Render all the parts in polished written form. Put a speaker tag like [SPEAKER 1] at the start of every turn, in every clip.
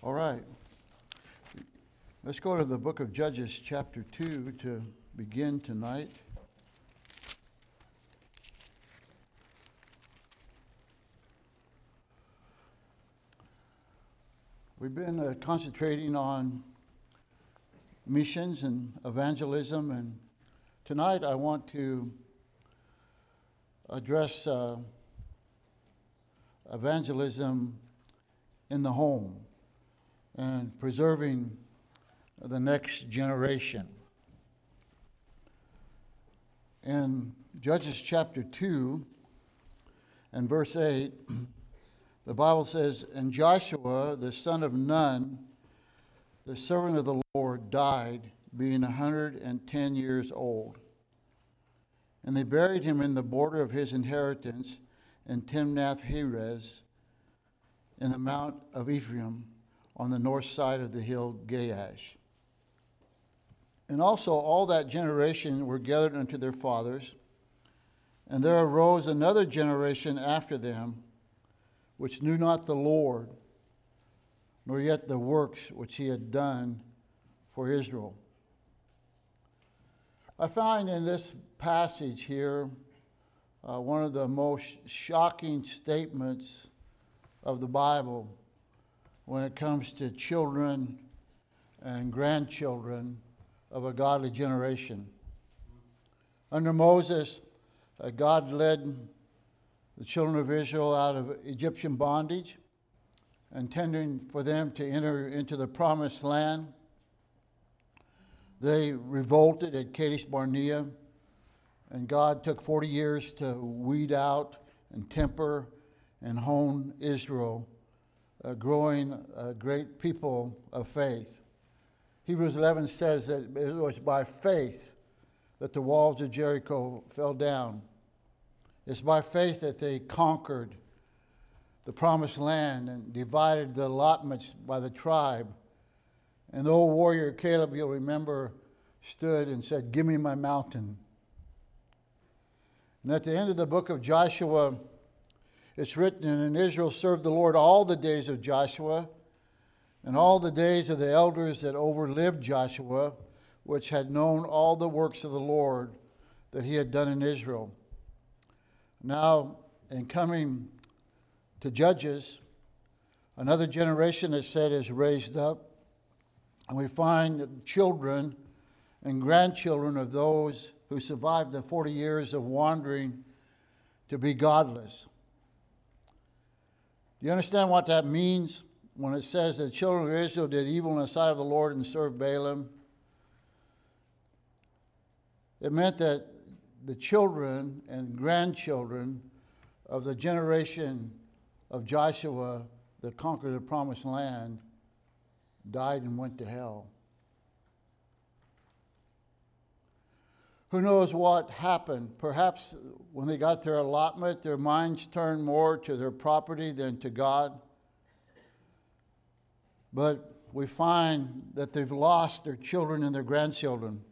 [SPEAKER 1] All right. Let's go to the book of Judges, chapter 2, to begin tonight. We've been concentrating on missions and evangelism, and tonight I want to address evangelism in the home and preserving the next generation. In Judges chapter 2 and verse 8, the Bible says, "And Joshua, the son of Nun, the servant of the Lord, died, being 110 years old. And they buried him in the border of his inheritance in Timnath-Heres, in the mount of Ephraim, on the north side of the hill Gaash. And also all that generation were gathered unto their fathers, and there arose another generation after them, which knew not the Lord, nor yet the works which he had done for Israel." I find in this passage here one of the most shocking statements of the Bible when it comes to children and grandchildren of a godly generation. Under Moses, God led the children of Israel out of Egyptian bondage, intending for them to enter into the promised land. They revolted at Kadesh Barnea, and God took 40 years to weed out and temper and hone Israel, growing a great people of faith. Hebrews 11 says that it was by faith that the walls of Jericho fell down. It's by faith that they conquered the promised land and divided the allotments by the tribe. And the old warrior Caleb, you'll remember, stood and said, "Give me my mountain." And at the end of the book of Joshua, it's written, "And Israel served the Lord all the days of Joshua, and all the days of the elders that overlived Joshua, which had known all the works of the Lord that he had done in Israel." Now, in coming to Judges, another generation, it said, is raised up, and we find children and grandchildren of those who survived the 40 years of wandering to be godless. Do you understand what that means when it says that the children of Israel did evil in the sight of the Lord and served Baalim? It meant that the children and grandchildren of the generation of Joshua that conquered the promised land died and went to hell. Who knows what happened? Perhaps when they got their allotment, their minds turned more to their property than to God. But we find that they've lost their children and their grandchildren.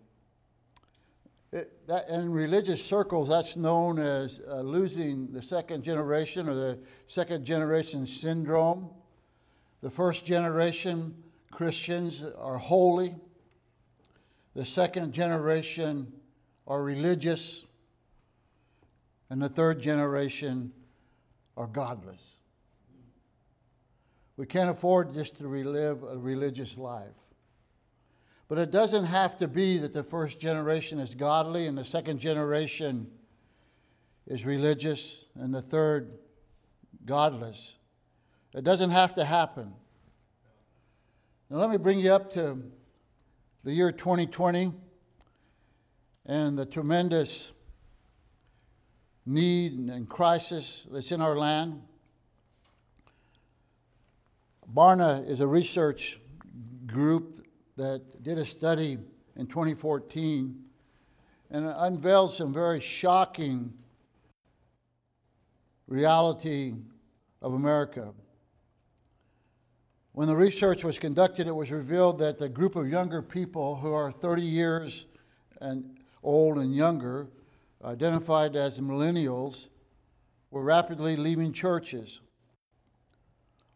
[SPEAKER 1] In religious circles, that's known as losing the second generation, or the second generation syndrome. The first generation Christians are holy. The second generation are religious. And the third generation are godless. We can't afford just to relive a religious life. But it doesn't have to be that the first generation is godly and the second generation is religious and the third godless. It doesn't have to happen. Now let me bring you up to the year 2020 and the tremendous need and crisis that's in our land. Barna is a research group that did a study in 2014 and unveiled some very shocking reality of America. When the research was conducted, it was revealed that the group of younger people who are 30 years and old and younger, identified as millennials, were rapidly leaving churches.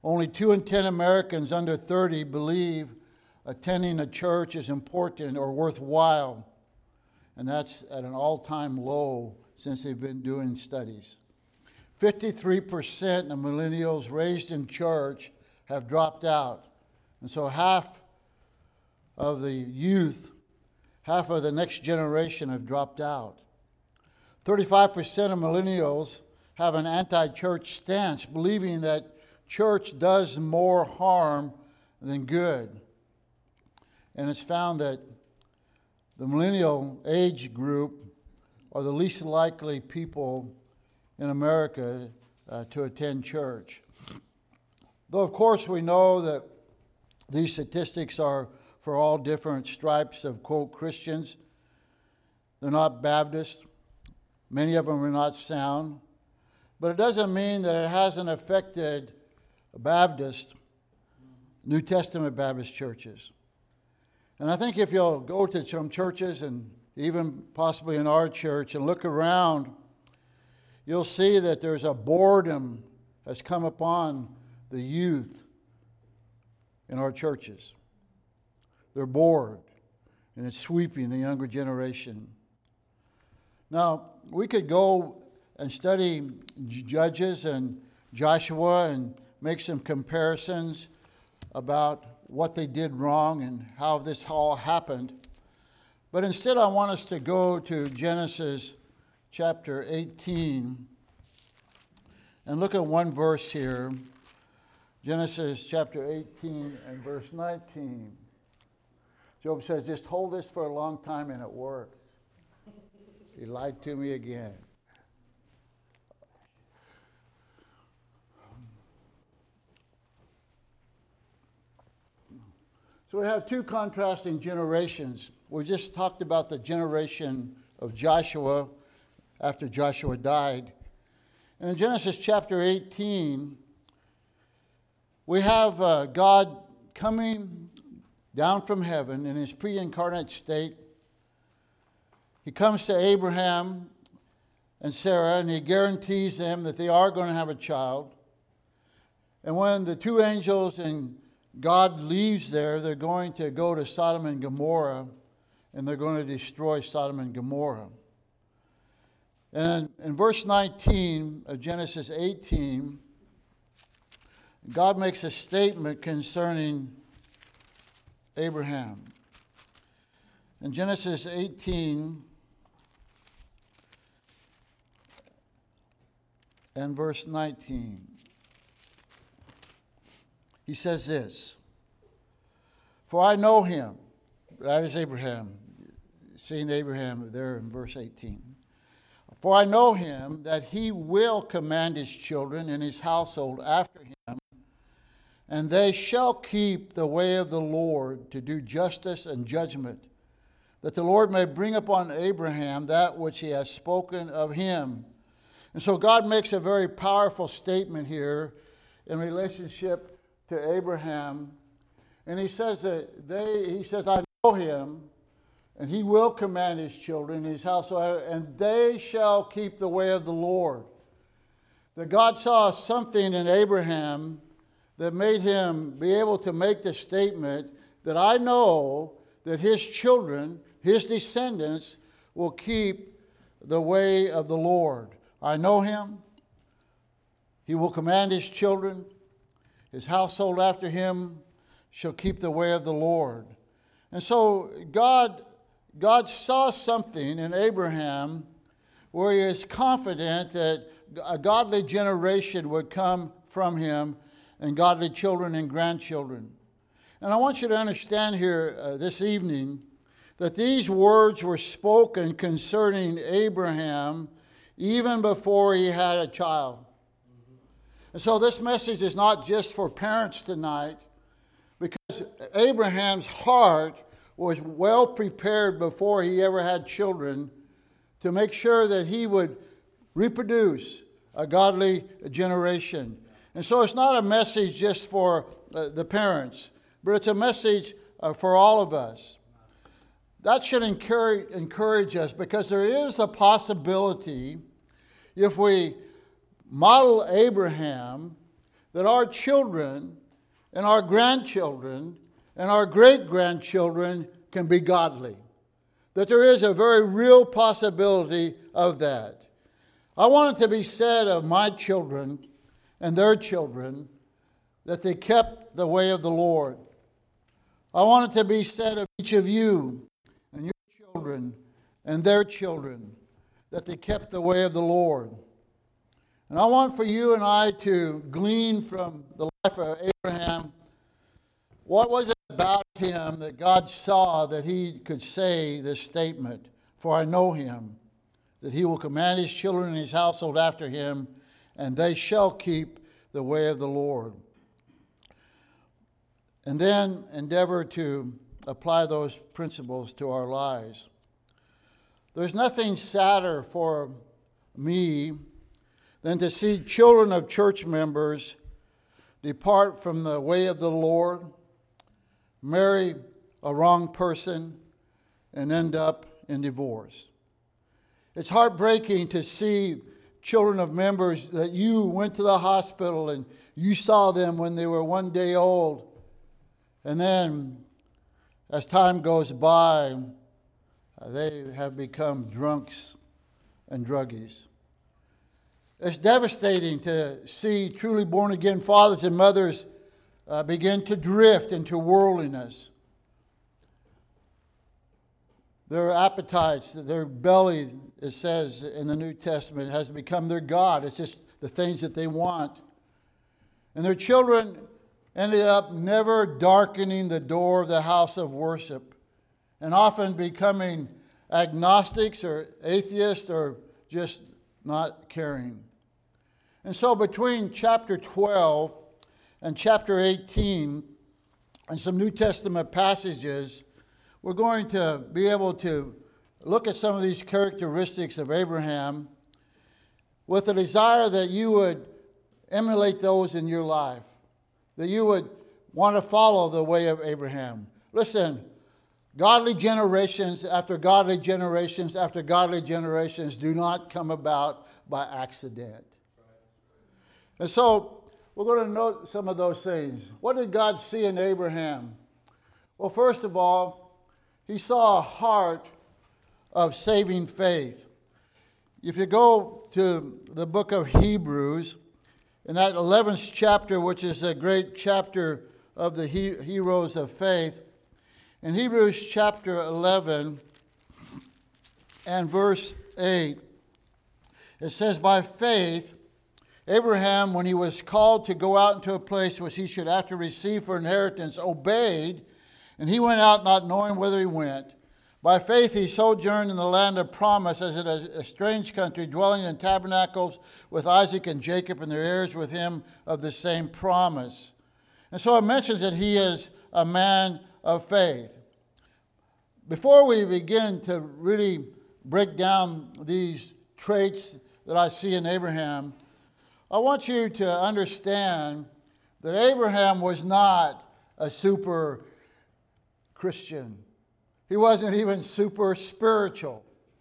[SPEAKER 1] Only 2 in 10 Americans under 30 believe attending a church is important or worthwhile. And that's at an all-time low since they've been doing studies. 53% of millennials raised in church have dropped out. And so half of the youth, half of the next generation have dropped out. 35% of millennials have an anti-church stance, believing that church does more harm than good. And it's found that the millennial age group are the least likely people in America to attend church. Though, of course, we know that these statistics are for all different stripes of, quote, Christians. They're not Baptists. Many of them are not sound. But it doesn't mean that it hasn't affected Baptist, New Testament Baptist churches. And I think if you'll go to some churches, and even possibly in our church, and look around, you'll see that there's a boredom that's come upon the youth in our churches. They're bored, and it's sweeping the younger generation. Now, we could go and study Judges and Joshua and make some comparisons about what they did wrong and how this all happened. But instead, I want us to go to Genesis chapter 18 and look at one verse here. Genesis chapter 18 and verse 19. Job says, just hold this for a long time and it works. He lied to me again. So we have two contrasting generations. We just talked about the generation of Joshua after Joshua died. And in Genesis chapter 18, we have God coming down from heaven in his pre-incarnate state. He comes to Abraham and Sarah, and he guarantees them that they are going to have a child. And when the two angels and God leaves there, they're going to go to Sodom and Gomorrah, and they're going to destroy Sodom and Gomorrah. And in verse 19 of Genesis 18, God makes a statement concerning Abraham. In Genesis 18 and verse 19, he says this, "For I know him," that is Abraham, seeing Abraham there in verse 18. "For I know him, that he will command his children and his household after him, and they shall keep the way of the Lord to do justice and judgment, that the Lord may bring upon Abraham that which he has spoken of him." And so God makes a very powerful statement here in relationship to Abraham. And he says that I know him, and he will command his children, his household, and they shall keep the way of the Lord. That God saw something in Abraham that made him be able to make the statement that I know that his children, his descendants, will keep the way of the Lord. I know him. He will command his children. His household after him shall keep the way of the Lord. And so God saw something in Abraham where he is confident that a godly generation would come from him, and godly children and grandchildren. And I want you to understand here this evening that these words were spoken concerning Abraham even before he had a child. And so this message is not just for parents tonight, because Abraham's heart was well prepared before he ever had children to make sure that he would reproduce a godly generation. And so it's not a message just for the parents, but it's a message for all of us. That should encourage us, because there is a possibility, if we model Abraham, that our children and our grandchildren and our great-grandchildren can be godly. That there is a very real possibility of that. I want it to be said of my children and their children that they kept the way of the Lord. I want it to be said of each of you and your children and their children that they kept the way of the Lord. And I want for you and I to glean from the life of Abraham, what was it about him that God saw that he could say this statement, "For I know him, that he will command his children and his household after him, and they shall keep the way of the Lord." And then endeavor to apply those principles to our lives. There's nothing sadder for me than to see children of church members depart from the way of the Lord, marry a wrong person, and end up in divorce. It's heartbreaking to see children of members that you went to the hospital and you saw them when they were 1 day old. And then, as time goes by, they have become drunks and druggies. It's devastating to see truly born-again fathers and mothers begin to drift into worldliness. Their appetites, their belly, it says in the New Testament, has become their God. It's just the things that they want. And their children ended up never darkening the door of the house of worship, and often becoming agnostics or atheists or just not caring. And so between chapter 12 and chapter 18 and some New Testament passages, we're going to be able to look at some of these characteristics of Abraham with a desire that you would emulate those in your life, that you would want to follow the way of Abraham. Listen, godly generations after godly generations after godly generations do not come about by accident. And so we're going to note some of those things. What did God see in Abraham? Well, first of all, he saw a heart of saving faith. If you go to the book of Hebrews, in that 11th chapter, which is a great chapter of the heroes of faith, in Hebrews chapter 11 and verse 8, it says, "By faith, Abraham, when he was called to go out into a place which he should after receive for inheritance, obeyed, and he went out not knowing whither he went. By faith he sojourned in the land of promise, as in a strange country, dwelling in tabernacles with Isaac and Jacob, and their heirs with him of the same promise." And so it mentions that he is a man of faith. Before we begin to really break down these traits that I see in Abraham, I want you to understand that Abraham was not a super Christian. He wasn't even super spiritual.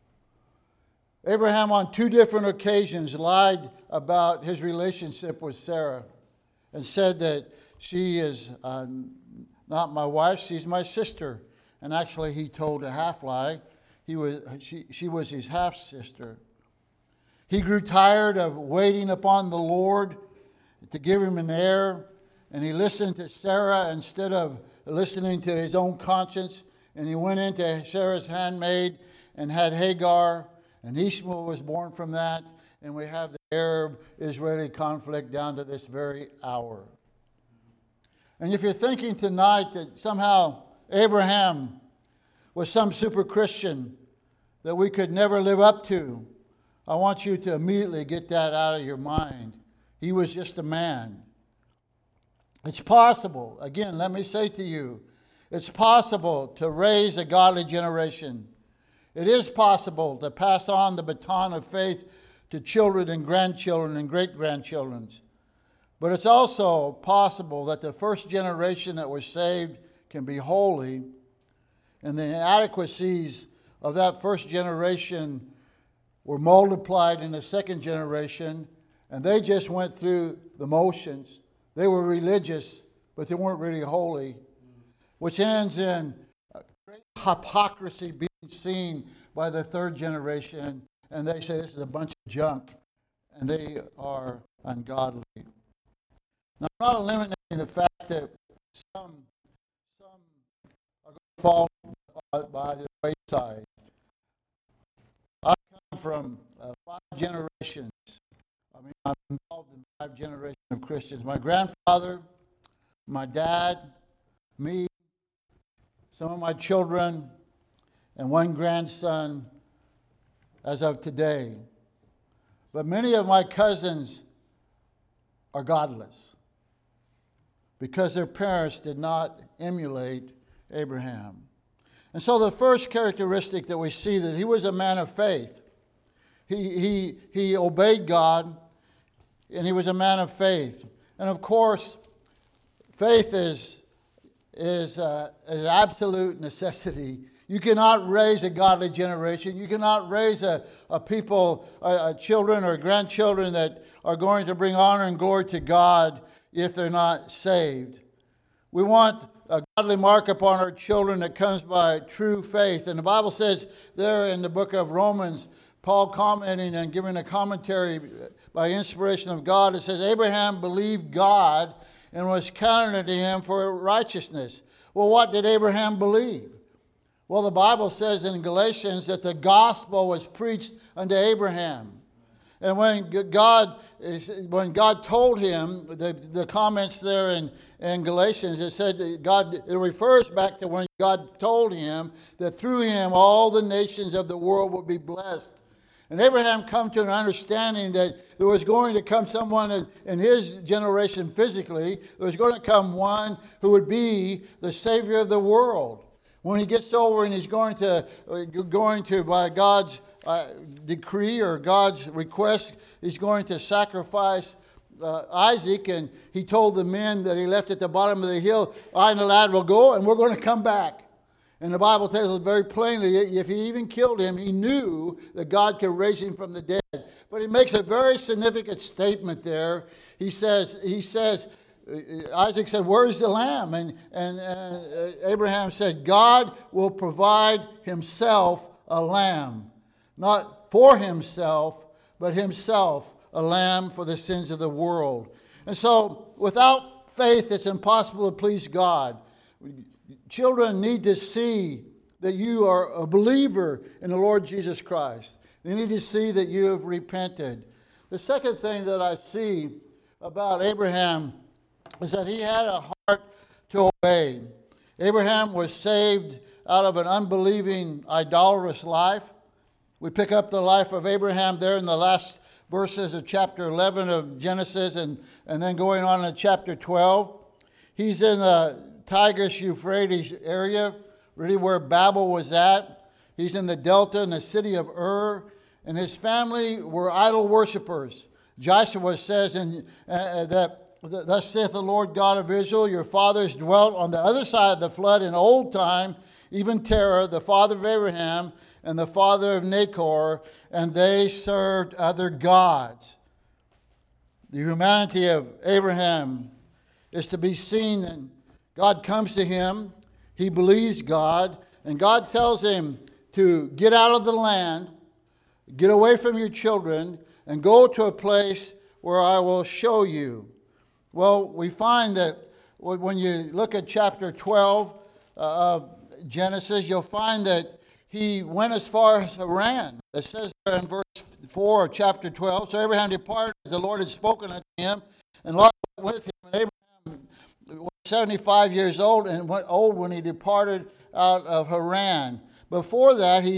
[SPEAKER 1] Abraham on 2 different occasions lied about his relationship with Sarah and said that she is not my wife, she's my sister. And actually he told a half lie. She was his half sister. He grew tired of waiting upon the Lord to give him an heir, and he listened to Sarah instead of listening to his own conscience, and he went into Sarah's handmaid and had Hagar, and Ishmael was born from that, and we have the Arab-Israeli conflict down to this very hour. And if you're thinking tonight that somehow Abraham was some super Christian that we could never live up to, I want you to immediately get that out of your mind. He was just a man. It's possible, again, let me say to you, it's possible to raise a godly generation. It is possible to pass on the baton of faith to children and grandchildren and great-grandchildren. But it's also possible that the first generation that was saved can be holy, and the inadequacies of that first generation were multiplied in the second generation, and they just went through the motions. They were religious, but they weren't really holy, which ends in great hypocrisy being seen by the third generation, and they say this is a bunch of junk, and they are ungodly. Now, I'm not eliminating the fact that some are going to fall by the wayside. I come from 5 generations. I'm involved in 5 generations of Christians. My grandfather, my dad, me, some of my children, and 1 grandson as of today. But many of my cousins are godless because their parents did not emulate Abraham. And so the first characteristic that we see, that he was a man of faith. He obeyed God, and he was a man of faith. And of course, faith is an absolute necessity. You cannot raise a godly generation. You cannot raise a people, children or grandchildren that are going to bring honor and glory to God if they're not saved. We want a godly mark upon our children that comes by true faith. And the Bible says there in the book of Romans, Paul commenting and giving a commentary by inspiration of God, it says, Abraham believed God and was counted unto him for righteousness. Well, what did Abraham believe? Well, the Bible says in Galatians that the gospel was preached unto Abraham. And when God told him, the comments there in Galatians, it said that it refers back to when God told him that through him all the nations of the world would be blessed. And Abraham come to an understanding that there was going to come someone in his generation physically, there was going to come one who would be the Savior of the world. When he gets over and he's going to by God's decree or God's request, he's going to sacrifice Isaac, and he told the men that he left at the bottom of the hill, I and the lad will go, and we're going to come back. And the Bible tells us very plainly, if he even killed him, he knew that God could raise him from the dead. But he makes a very significant statement there. He says, Isaac said, where's the lamb? And Abraham said, God will provide himself a lamb. Not for himself, but himself a lamb for the sins of the world. And so without faith, it's impossible to please God. Children need to see that you are a believer in the Lord Jesus Christ. They need to see that you have repented. The second thing that I see about Abraham is that he had a heart to obey. Abraham was saved out of an unbelieving, idolatrous life. We pick up the life of Abraham there in the last verses of chapter 11 of Genesis and then going on to chapter 12. He's in the Tigris-Euphrates area, really where Babel was at. He's in the delta in the city of Ur, and his family were idol worshippers. Joshua says that thus saith the Lord God of Israel, your fathers dwelt on the other side of the flood in old time, even Terah, the father of Abraham, and the father of Nahor, and they served other gods. The humanity of Abraham is to be seen, and God comes to him, he believes God, and God tells him to get out of the land, get away from your children, and go to a place where I will show you. Well, we find that when you look at chapter 12 of Genesis, you'll find that he went as far as Haran. It says there in verse 4 of chapter 12, so Abraham departed as the Lord had spoken unto him, and Lot went with him, and Abraham was 75 years old and went old when he departed out of Haran. Before that, he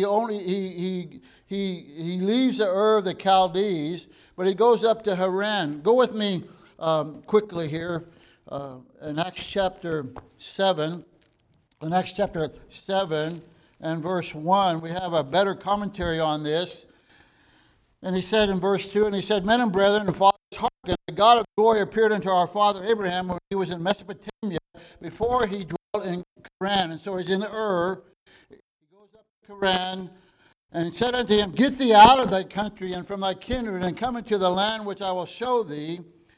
[SPEAKER 1] leaves the Ur of the Chaldees, but he goes up to Haran. Go with me quickly here in Acts chapter 7. In Acts chapter 7 and verse 1, we have a better commentary on this. And he said in verse 2, and he said, men and brethren, and fathers, hearken, the God of glory appeared unto our father Abraham when he was in Mesopotamia, before he dwelt in Haran. And so he's in Ur. He goes up to Haran, and said unto him, get thee out of thy country and from thy kindred, and come into the land which I will show thee.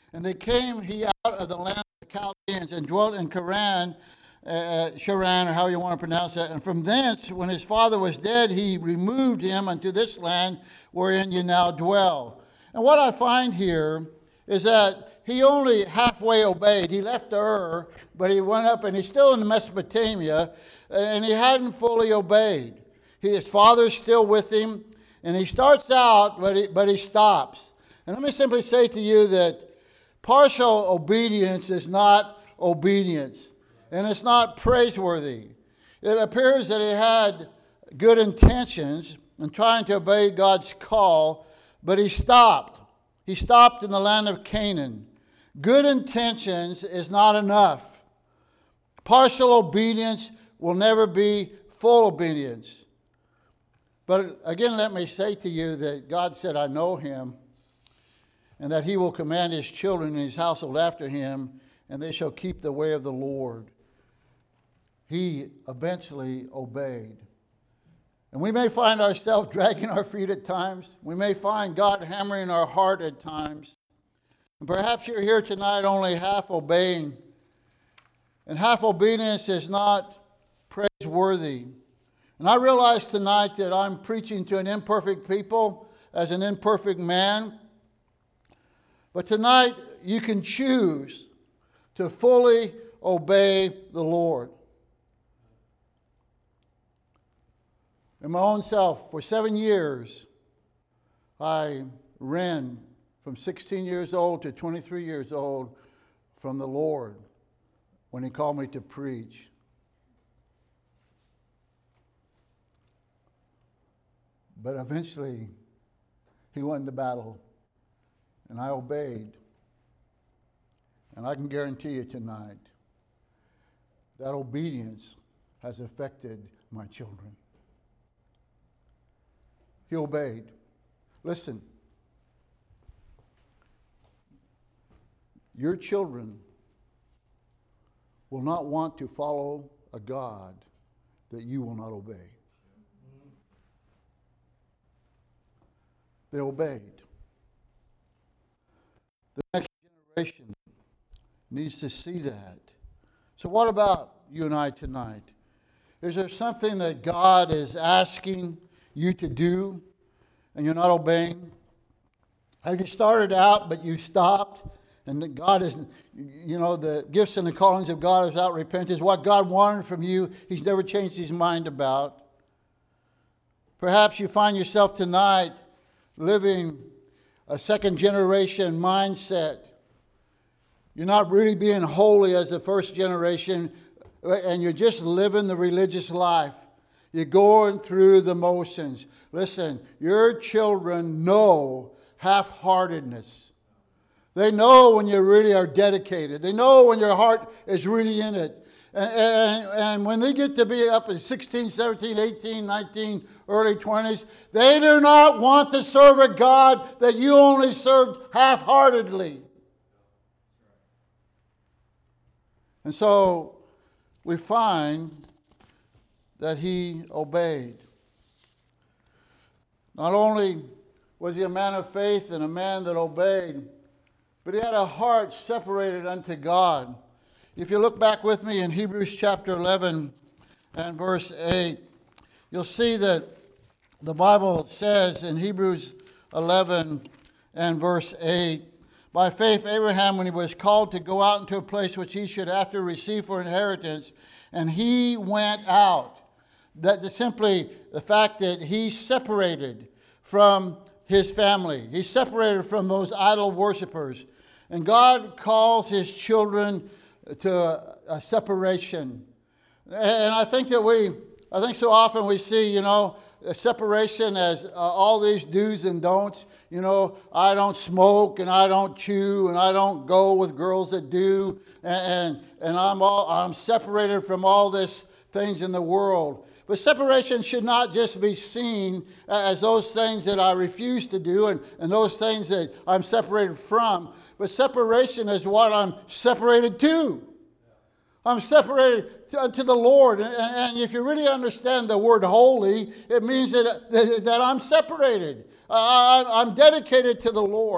[SPEAKER 1] And they came he out of the land of the Chaldeans and dwelt in Charan, or how you want to pronounce that. And from thence, when his father was dead, he removed him unto this land wherein you now dwell. And what I find here is that he only halfway obeyed. He left Ur, but he went up, and he's still in Mesopotamia, and he hadn't fully obeyed. His father's still with him, and he starts out, but he stops. And let me simply say to you that partial obedience is not obedience, and it's not praiseworthy. It appears that he had good intentions in trying to obey God's call, but he stopped. He stopped in the land of Canaan. Good intentions is not enough. Partial obedience will never be full obedience. But again, let me say to you that God said, I know him, and that he will command his children and his household after him, and they shall keep the way of the Lord. He eventually obeyed. And we may find ourselves dragging our feet at times. We may find God hammering our heart at times. And perhaps you're here tonight only half obeying. And half obedience is not praiseworthy. And I realize tonight that I'm preaching to an imperfect people as an imperfect man. But tonight you can choose to fully obey the Lord. In my own self, for 7 years, I ran from 16 years old to 23 years old from the Lord when he called me to preach. But eventually, he won the battle, and I obeyed. And I can guarantee you tonight that obedience has affected my children. He obeyed. Listen, your children will not want to follow a God that you will not obey. They obeyed. The next generation needs to see that. So what about you and I tonight? Is there something that God is asking you to do and you're not obeying? Have you started out but you stopped? And that God is, the gifts and the callings of God is without repentance. What God wanted from you, he's never changed his mind about. Perhaps you find yourself tonight living a second generation mindset. You're not really being holy as the first generation, and you're just living the religious life. You're going through the motions. Listen, your children know half-heartedness. They know when you really are dedicated. They know when your heart is really in it. And when they get to be up at 16, 17, 18, 19, early 20s, they do not want to serve a God that you only served half-heartedly. And so we find that he obeyed. Not only was he a man of faith and a man that obeyed, but he had a heart separated unto God. If you look back with me in Hebrews chapter 11 and verse 8, you'll see that the Bible says in Hebrews 11 and verse 8, by faith Abraham, when he was called to go out into a place which he should after receive for inheritance, and he went out. That is simply the fact that he separated from his family. He separated from those idol worshipers. And God calls his children to a separation. And I think so often we see, a separation as all these do's and don'ts. I don't smoke and I don't chew and I don't go with girls that do. And I'm separated from all these things in the world. But separation should not just be seen as those things that I refuse to do and those things that I'm separated from. But separation is what I'm separated to. I'm separated to the Lord. And if you really understand the word holy, it means that I'm separated. I'm dedicated to the Lord.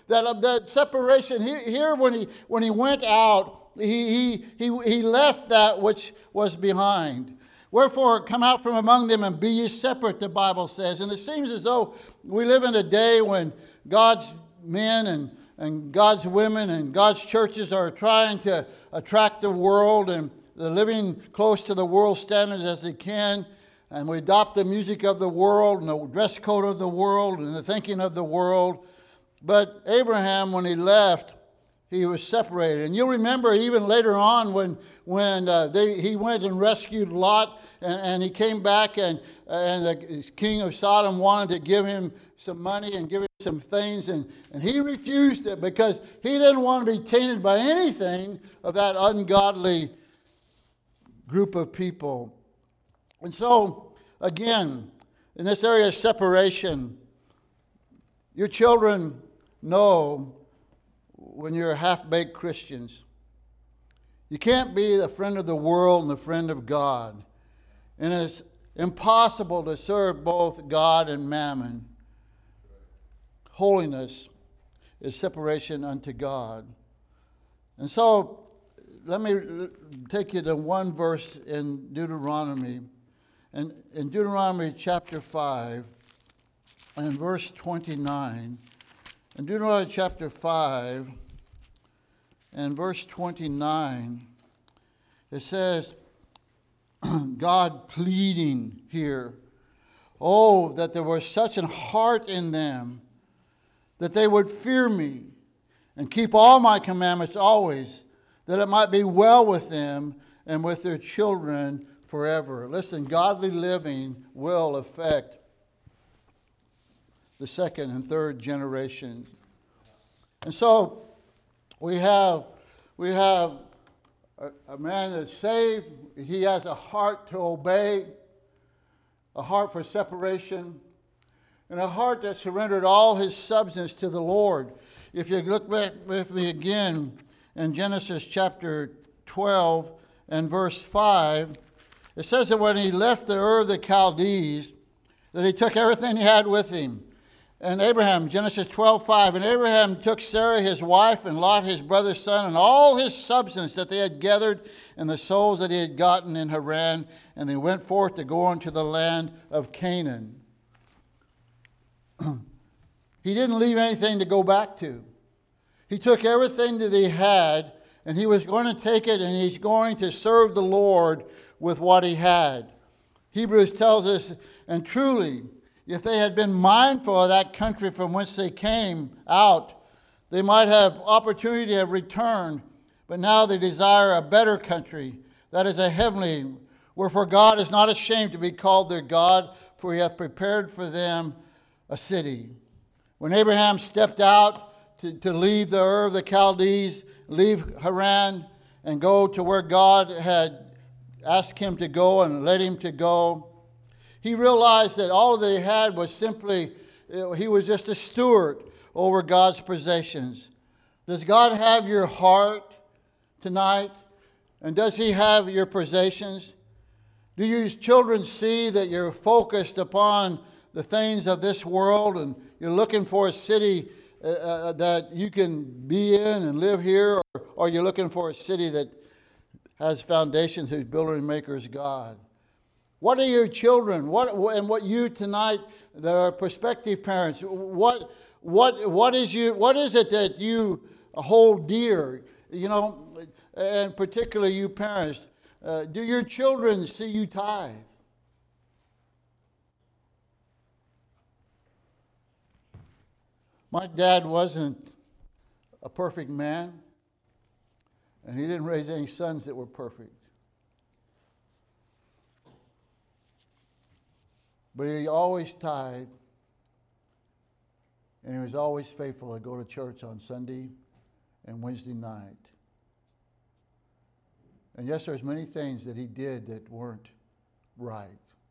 [SPEAKER 1] that separation. Here when he went out, he left that which was behind. Wherefore, come out from among them and be ye separate, the Bible says. And it seems as though we live in a day when God's men and God's women and God's churches are trying to attract the world, and they're living close to the world standards as they can. And we adopt the music of the world and the dress code of the world and the thinking of the world. But Abraham, when he left, he was separated. And you'll remember even later on when he went and rescued Lot, and he came back, and the king of Sodom wanted to give him some money and give him some things, and he refused it because he didn't want to be tainted by anything of that ungodly group of people. And so, again, in this area of separation, your children know when you're half-baked Christians. You can't be the friend of the world and the friend of God. And it's impossible to serve both God and mammon. Holiness is separation unto God. And so, let me take you to one verse in Deuteronomy. And in Deuteronomy chapter 5 and verse 29. In Deuteronomy chapter 5 and verse 29, it says, God pleading here, oh, that there was such an heart in them, that they would fear me and keep all my commandments always, that it might be well with them and with their children forever. Listen, godly living will affect the second and third generations. And so we have a man that's saved. He has a heart to obey, a heart for separation, and a heart that surrendered all his substance to the Lord. If you look back with me again in Genesis chapter 12 and verse 5, it says that when he left the Ur of the Chaldees, that he took everything he had with him. And Abraham, Genesis 12:5, and Abraham took Sarah his wife and Lot his brother's son and all his substance that they had gathered and the souls that he had gotten in Haran, and they went forth to go into the land of Canaan. He didn't leave anything to go back to. He took everything that he had, and he was going to take it, and he's going to serve the Lord with what he had. Hebrews tells us, and truly, if they had been mindful of that country from whence they came out, they might have opportunity to have returned. But now they desire a better country, that is a heavenly. Wherefore God is not ashamed to be called their God, for he hath prepared for them a city. When Abraham stepped out to leave the Ur of the Chaldees, leave Haran, and go to where God had asked him to go and led him to go, he realized that all that he had was simply, he was just a steward over God's possessions. Does God have your heart tonight? And does he have your possessions? Do your children see that you're focused upon the things of this world and you're looking for a city that you can be in and live here? Or you're looking for a city that has foundations whose builder and maker is God? What are your children? What you tonight that are prospective parents? What is it that you hold dear? You know, and particularly you parents, do your children see you tithe? My dad wasn't a perfect man, and he didn't raise any sons that were perfect. But he always tithed, and he was always faithful to go to church on Sunday and Wednesday night. And yes, there's many things that he did that weren't right.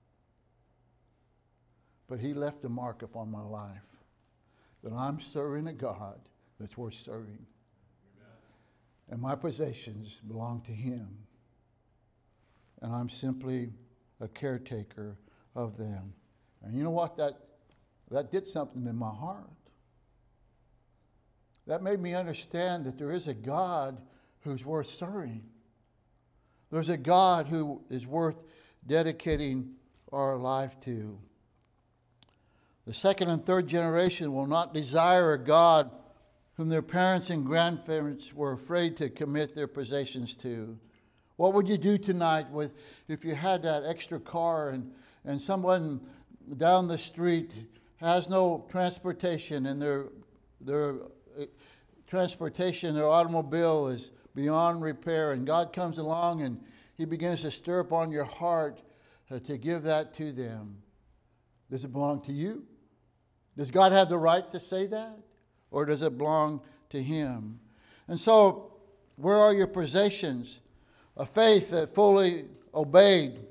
[SPEAKER 1] But he left a mark upon my life that I'm serving a God that's worth serving. Amen. And my possessions belong to him. And I'm simply a caretaker of them. And you know what? That did something in my heart. that made me understand that there is a God who's worth serving. There's a God who is worth dedicating our life to. The second and third generation will not desire a God whom their parents and grandparents were afraid to commit their possessions to. What would you do tonight if you had that extra car and someone down the street has no transportation and their transportation, their automobile is beyond repair, and God comes along and He begins to stir upon your heart to give that to them? Does it belong to you? Does God have the right to say that? Or does it belong to Him? And so, where are your possessions? A faith that fully obeyed,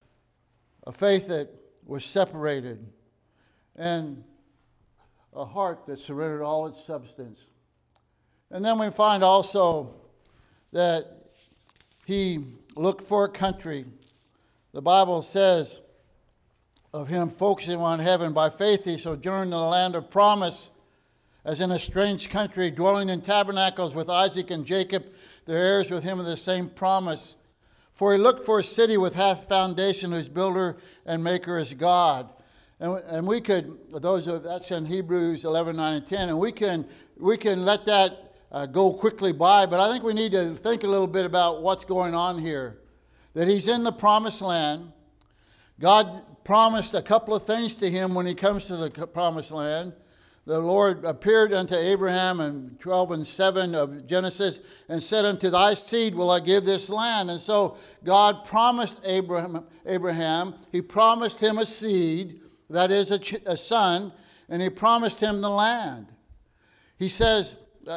[SPEAKER 1] a faith that was separated, and a heart that surrendered all its substance. And then we find also that he looked for a country. The Bible says of him focusing on heaven. By faith he sojourned in the land of promise, as in a strange country, dwelling in tabernacles with Isaac and Jacob, their heirs with him of the same promise. For he looked for a city with hath foundation, whose builder and maker is God. And we could, that's in Hebrews 11, 9, and 10, and we can let that go quickly by, but I think we need to think a little bit about what's going on here. That he's in the promised land. God promised a couple of things to him when he comes to the promised land. The Lord appeared unto Abraham in 12 and 7 of Genesis and said, unto thy seed will I give this land. And so God promised Abraham, he promised him a seed, that is a son, and he promised him the land. He says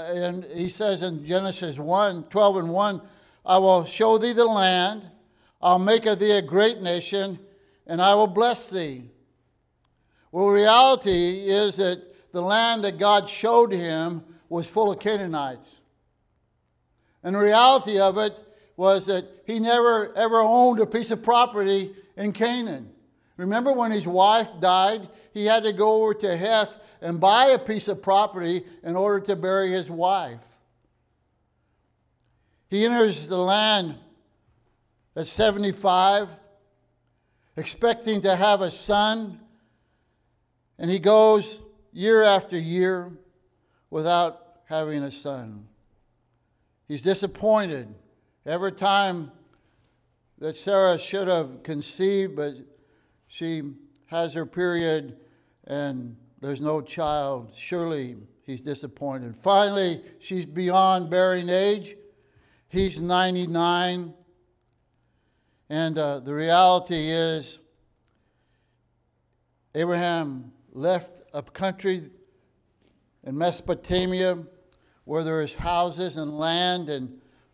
[SPEAKER 1] in Genesis 12 and 1, I will show thee the land, I'll make of thee a great nation, and I will bless thee. Well, reality is that the land that God showed him was full of Canaanites. And the reality of it was that he never ever owned a piece of property in Canaan. Remember when his wife died, he had to go over to Heth and buy a piece of property in order to bury his wife. He enters the land at 75, expecting to have a son, and he goes year after year without having a son. He's disappointed every time that Sarah should have conceived, but she has her period and there's no child. Surely he's disappointed. Finally, she's beyond bearing age. He's 99. And the reality is, Abraham left a country in Mesopotamia where there is houses and land and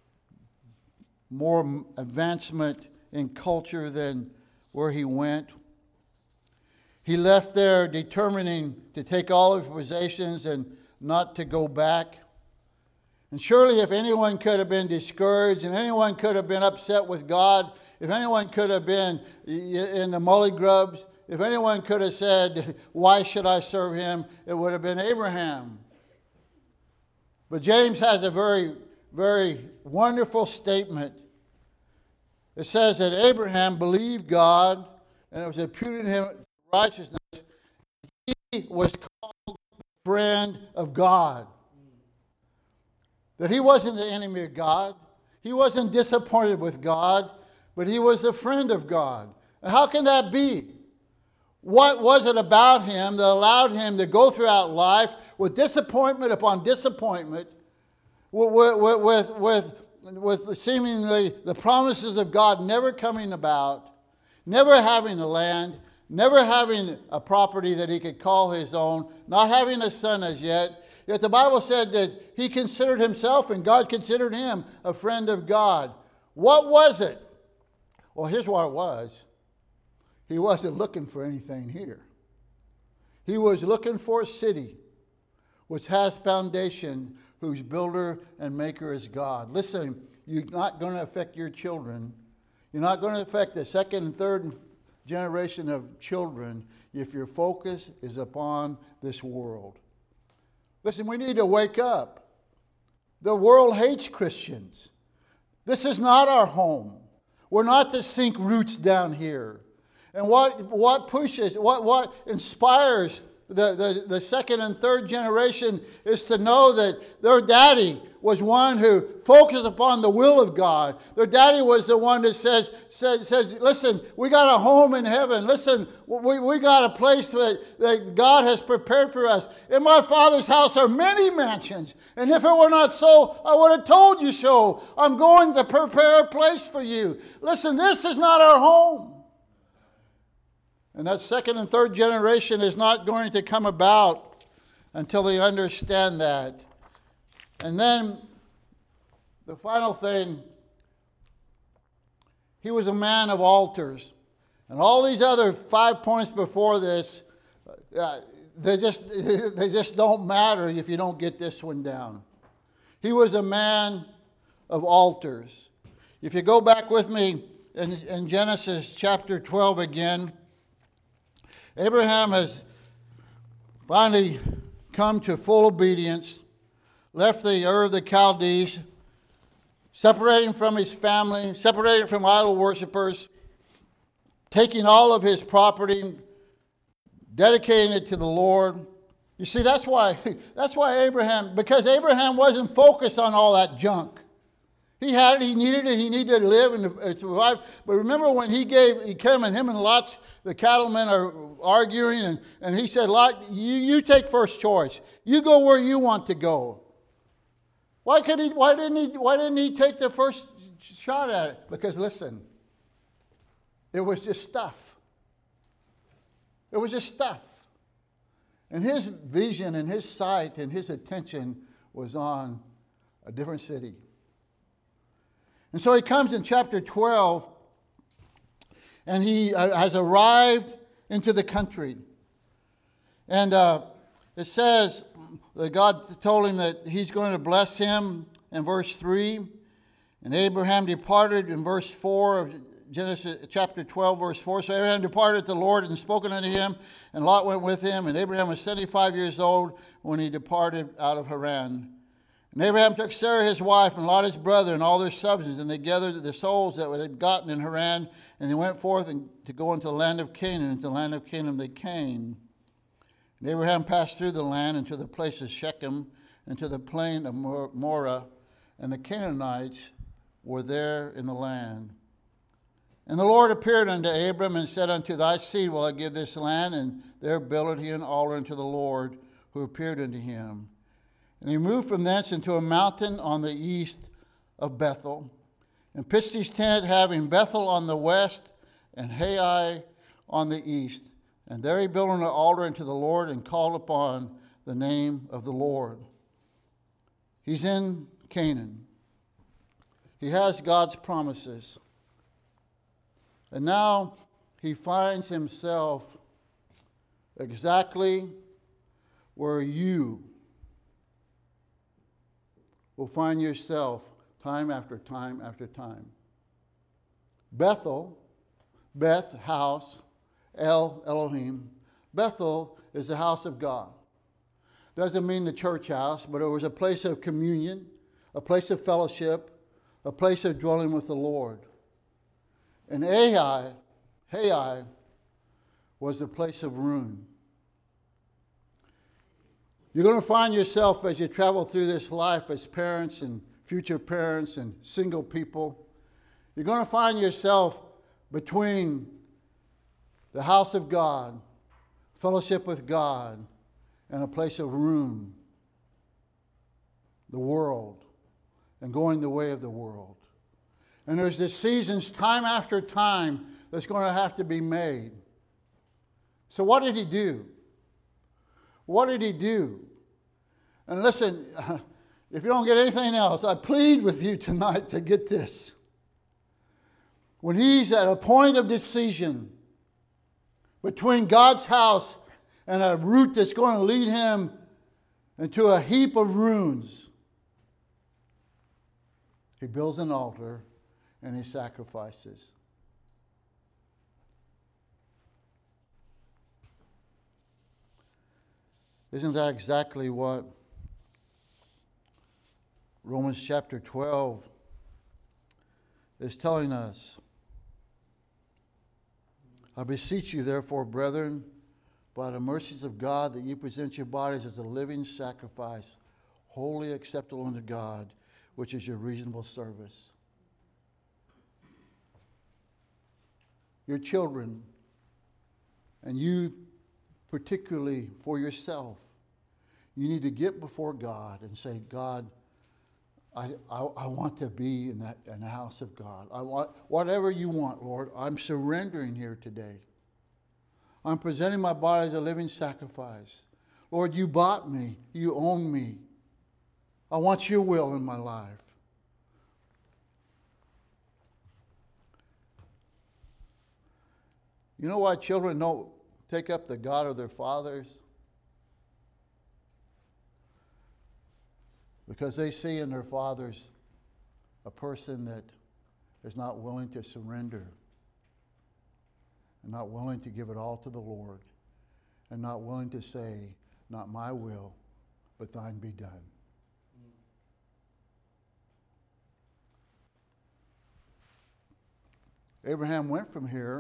[SPEAKER 1] more advancement in culture than where he went. He left there determining to take all of his possessions and not to go back. And surely if anyone could have been discouraged and anyone could have been upset with God, if anyone could have been in the mully grubs, if anyone could have said, why should I serve him? It would have been Abraham. But James has a very, very wonderful statement. It says that Abraham believed God, and it was imputed to him righteousness. He was called friend of God. That he wasn't the enemy of God. He wasn't disappointed with God, but he was a friend of God. And how can that be? What was it about him that allowed him to go throughout life with disappointment upon disappointment, with seemingly the promises of God never coming about, never having a land, never having a property that he could call his own, not having a son as yet? Yet the Bible said that he considered himself and God considered him a friend of God. What was it? Well, here's what it was. He wasn't looking for anything here. He was looking for a city which has foundation, whose builder and maker is God. Listen, you're not going to affect your children. You're not going to affect the second and third generation of children if your focus is upon this world. Listen, we need to wake up. The world hates Christians. This is not our home. We're not to sink roots down here. And what pushes, what inspires the second and third generation is to know that their daddy was one who focused upon the will of God. Their daddy was the one that says, listen, we got a home in heaven. Listen, we got a place that God has prepared for us. In my Father's house are many mansions. And if it were not so, I would have told you so. I'm going to prepare a place for you. Listen, this is not our home. And that second and third generation is not going to come about until they understand that. And then the final thing, he was a man of altars. And all these other 5 points before this, they just don't matter if you don't get this one down. He was a man of altars. If you go back with me in Genesis chapter 12 again, Abraham has finally come to full obedience, left the Ur of the Chaldees, separating from his family, separating from idol worshipers, taking all of his property, dedicating it to the Lord. You see, that's why Abraham, because Abraham wasn't focused on all that junk. He had it, he needed it, he needed to live and survive. But remember when he came and him and Lot, the cattlemen are arguing, and he said, Lot, you take first choice. You go where you want to go. Why didn't he take the first shot at it? Because listen, it was just stuff. It was just stuff. And his vision and his sight and his attention was on a different city. And so he comes in chapter 12, and he has arrived into the country. And it says that God told him that he's going to bless him in verse 3. And Abraham departed in verse 4 of Genesis chapter 12, verse 4. So Abraham departed the Lord and spoken unto him, and Lot went with him. And Abraham was 75 years old when he departed out of Haran. And Abraham took Sarah his wife, and Lot his brother, and all their substance, and they gathered the souls that they had gotten in Haran, and they went forth to go into the land of Canaan. Into the land of Canaan they came. And Abraham passed through the land into the place of Shechem, and to the plain of Moreh, and the Canaanites were there in the land. And the Lord appeared unto Abram and said, Unto thy seed will I give this land, and there builded he an altar unto the Lord, who appeared unto him. And he moved from thence into a mountain on the east of Bethel, and pitched his tent, having Bethel on the west and Hai on the east. And there he built an altar unto the Lord, and called upon the name of the Lord. He's in Canaan. He has God's promises. And now he finds himself exactly where you will find yourself time after time after time. Bethel, Beth, house, El, Elohim. Bethel is the house of God. Doesn't mean the church house, but it was a place of communion, a place of fellowship, a place of dwelling with the Lord. And Hai was a place of ruin. You're going to find yourself as you travel through this life as parents and future parents and single people. You're going to find yourself between the house of God, fellowship with God, and a place of ruin, the world, and going the way of the world. And there's decisions time after time that's going to have to be made. So what did he do? What did he do? And listen, if you don't get anything else, I plead with you tonight to get this. When he's at a point of decision between God's house and a route that's going to lead him into a heap of ruins, he builds an altar and he sacrifices. Isn't that exactly what Romans chapter 12 is telling us, I beseech you, therefore, brethren, by the mercies of God, that you present your bodies as a living sacrifice, wholly acceptable unto God, which is your reasonable service. Your children, and you particularly for yourself, you need to get before God and say, God, I want to be in the house of God. I want whatever you want, Lord. I'm surrendering here today. I'm presenting my body as a living sacrifice. Lord, you bought me. You own me. I want your will in my life. You know why children don't take up the God of their fathers? Because they see in their fathers a person that is not willing to surrender, and not willing to give it all to the Lord, and not willing to say, not my will, but thine be done. Abraham went from here,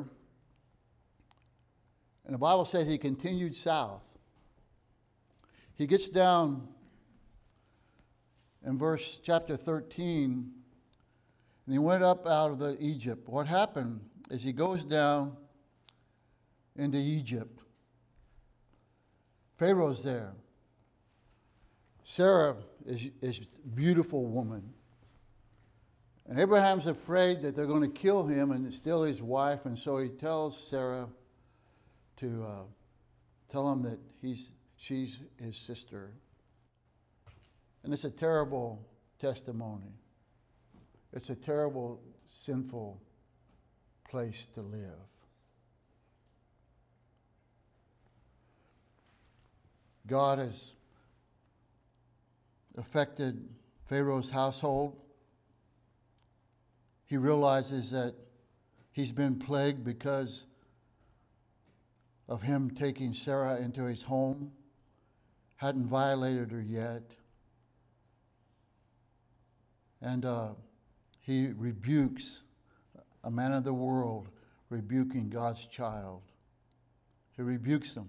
[SPEAKER 1] and the Bible says he continued south. He gets down in chapter 13, and he went up out of Egypt. What happened is he goes down into Egypt. Pharaoh's there. Sarah is a beautiful woman. And Abraham's afraid that they're going to kill him and steal his wife, and so he tells Sarah to tell him that she's his sister. And it's a terrible testimony. It's a terrible, sinful place to live. God has affected Pharaoh's household. He realizes that he's been plagued because of him taking Sarah into his home. Hadn't violated her yet. And he rebukes a man of the world rebuking God's child. He rebukes him.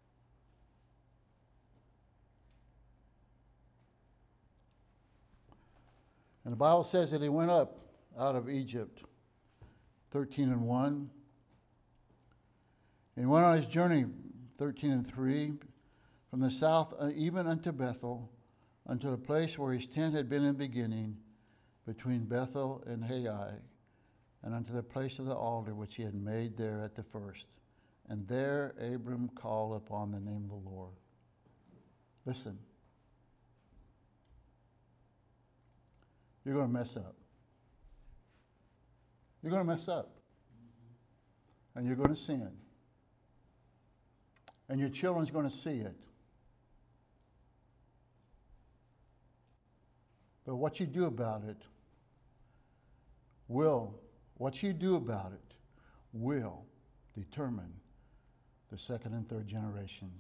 [SPEAKER 1] And the Bible says that he went up out of Egypt, 13:1. And he went on his journey, 13:3, from the south even unto Bethel, unto the place where his tent had been in the beginning, between Bethel and Hai, and unto the place of the altar which he had made there at the first. And there Abram called upon the name of the Lord. Listen. You're going to mess up. You're going to mess up. And you're going to sin. And your children's going to see it. But what you do about it will determine the second and third generation.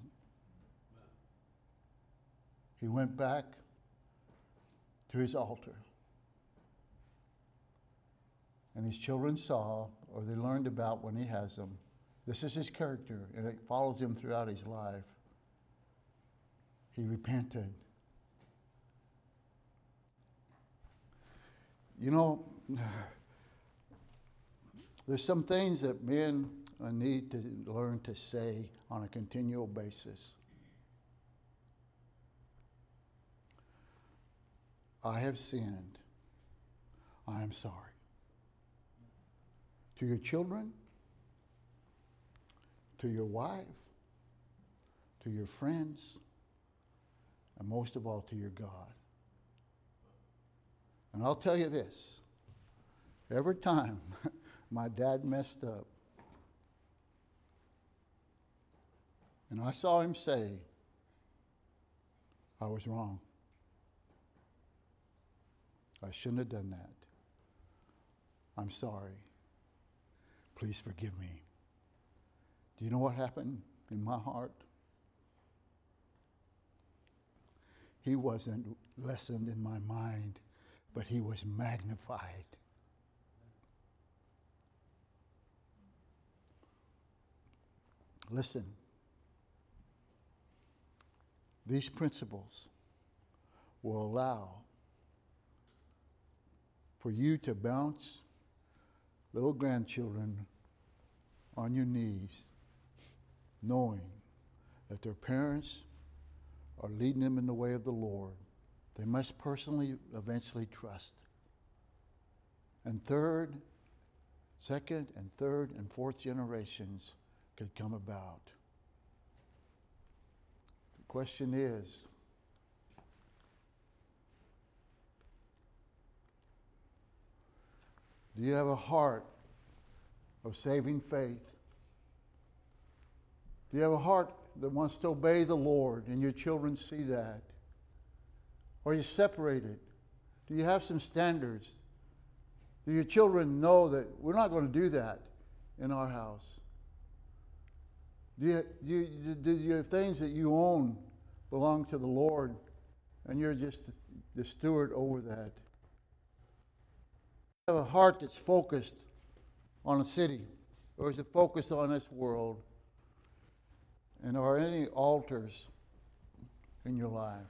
[SPEAKER 1] He went back to his altar. And his children saw, or they learned about when he has them. This is his character, and it follows him throughout his life. He repented. You know, there's some things that men need to learn to say on a continual basis. I have sinned. I am sorry. To your children, to your wife, to your friends, and most of all to your God. And I'll tell you this, every time my dad messed up, and I saw him say, I was wrong. I shouldn't have done that. I'm sorry. Please forgive me. Do you know what happened in my heart? he wasn't lessened in my mind, but he was magnified. Listen, these principles will allow for you to bounce little grandchildren on your knees, knowing that their parents are leading them in the way of the Lord. They must personally eventually trust. And second and third and fourth generations could come about. The question is, do you have a heart of saving faith? Do you have a heart that wants to obey the Lord and your children see that? Or are you separated? Do you have some standards? Do your children know that we're not going to do that in our house? Do your things that you own belong to the Lord and you're just the steward over that? Have a heart that's focused on a city, or is it focused on this world? And are any altars in your life?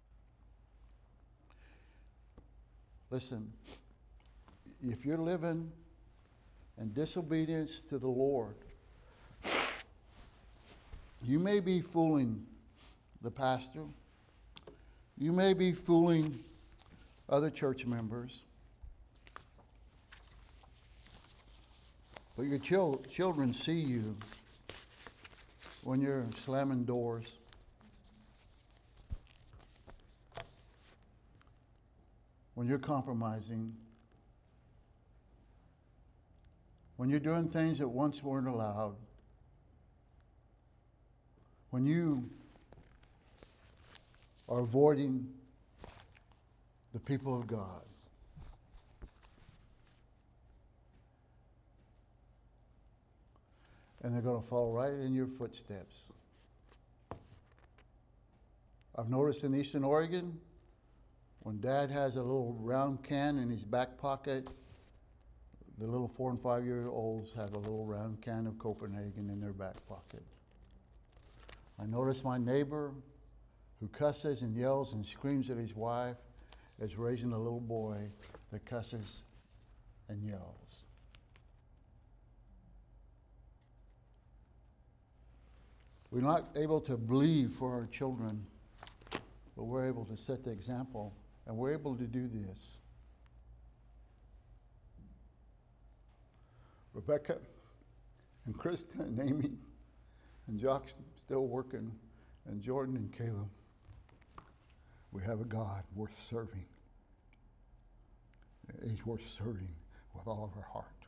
[SPEAKER 1] Listen, if you're living in disobedience to the Lord, you may be fooling the pastor. You may be fooling other church members. But your children see you when you're slamming doors. When you're compromising. When you're doing things that once weren't allowed. When you are avoiding the people of God. And they're going to fall right in your footsteps. I've noticed in Eastern Oregon, when Dad has a little round can in his back pocket, the little 4 and 5 year olds have a little round can of Copenhagen in their back pocket. I notice my neighbor who cusses and yells and screams at his wife is raising a little boy that cusses and yells. We're not able to believe for our children, but we're able to set the example, and we're able to do this. Rebecca and Krista and Amy and Jock's still working, and Jordan and Caleb. We have a God worth serving. He's worth serving with all of our heart.